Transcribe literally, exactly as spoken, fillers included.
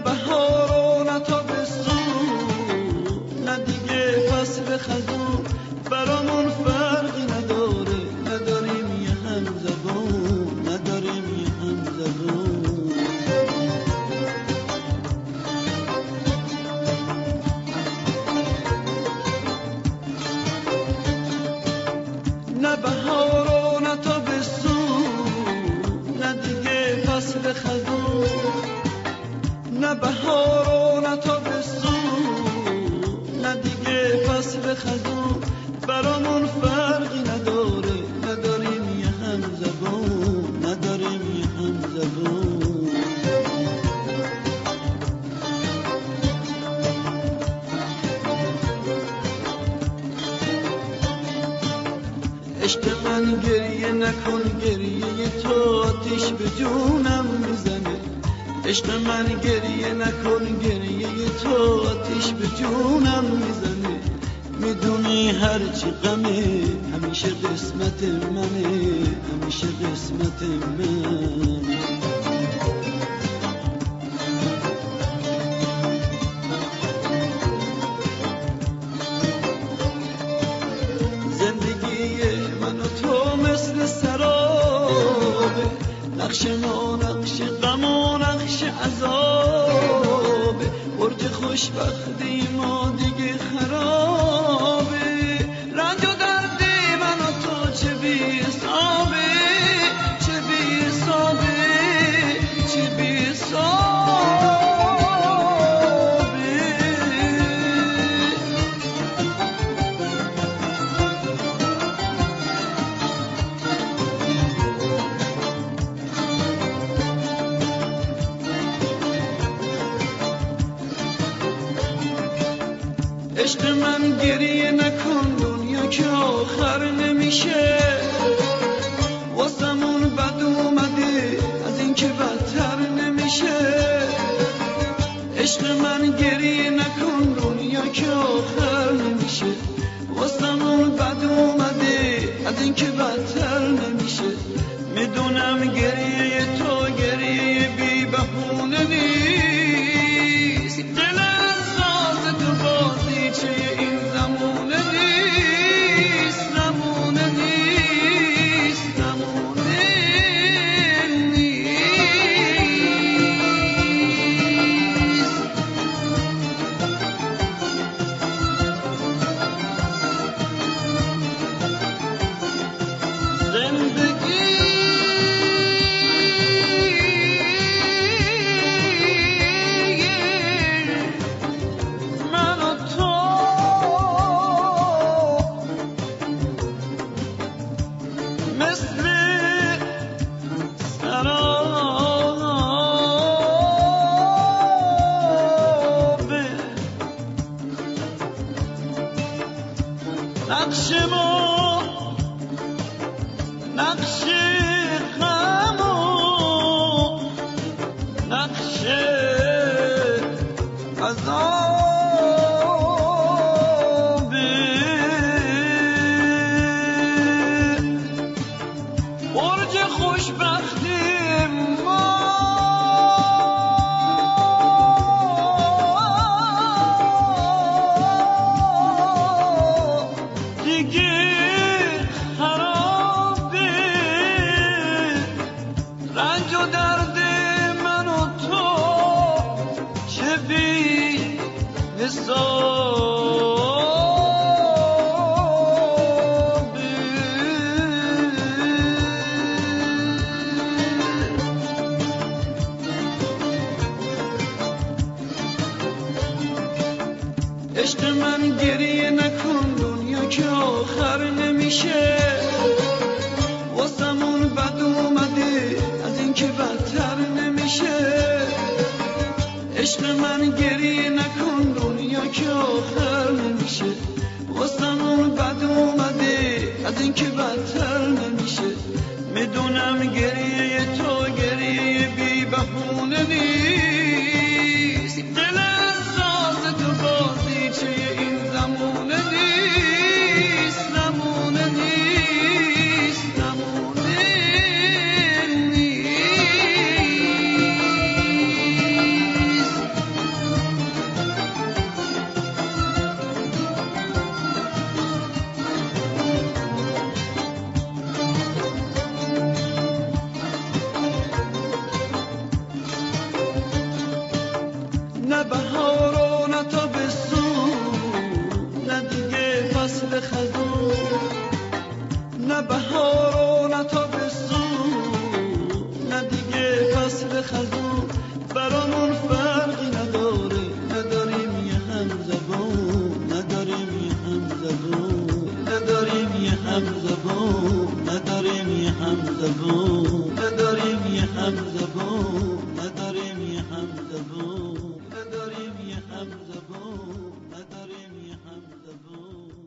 بهار و نه تابستون، نه دیگه فصل خزون، برامون فرقی نداره، نداریم یه هم زبون، نداریم یه هم زبون. نه بهار و نه تابستون، نه دیگه فصل خزون، نه بهار و نه تابستون، نه دیگه فصل خزون، برامون فرقی نداره، نداریم یه هم زبون، نداریم یه هم زبون. عشق من گریه نکن، گریه تو آتیش به جونم میزنه. عشق من گریه نکن، گریه تو آتیش به جونم میزنه. میدونی هرچی غمه همیشه قسمت منه، همیشه قسمت من. نقش ما نقش غم و نقش عذابه، برج خوشبختی ما دیگه خرابه. رنج و درد من و تو چه بی حسابه، چه بی حسابه، چه بی حسابه. عشق من گریه نکن، دنیا که آخر نمیشه. واسمون بد اومده از این که بدتر نمیشه. عشق من گریه نکن، دنیا که آخر نمیشه. واسمون بد اومده از این که بدتر نمیشه. میدونم گریه تو گریه بی بهونه نیست، دل احساس تو بازیچه این زمونه نیست، زمونه نیست، زمونه نیست. زندگی نقش ما نقش غم و نقش عذابه. برج خوشبختی ما رنج و درد من و تو چه بی حسابه. عشق من گریه نکن، دنیا که آخر نمیشه. واسمون بد اومده از این که بدتر نمیشه. عشق من گریه نکن، دنیا که آخر نمیشه. واسمون بد اومده از این که بدتر نمیشه. میدونم گریه تو گریه بی بهونه نیست، دل احساس تو بازیچه این زمونه نیست، زمونه نیست، زمونه نیست. هم زبون نداریم یه هم زبون نداریم یه هم زبون نداریم یه هم زبون نداریم یه هم زبون نداریم یه هم زبون نداریم یه هم زبون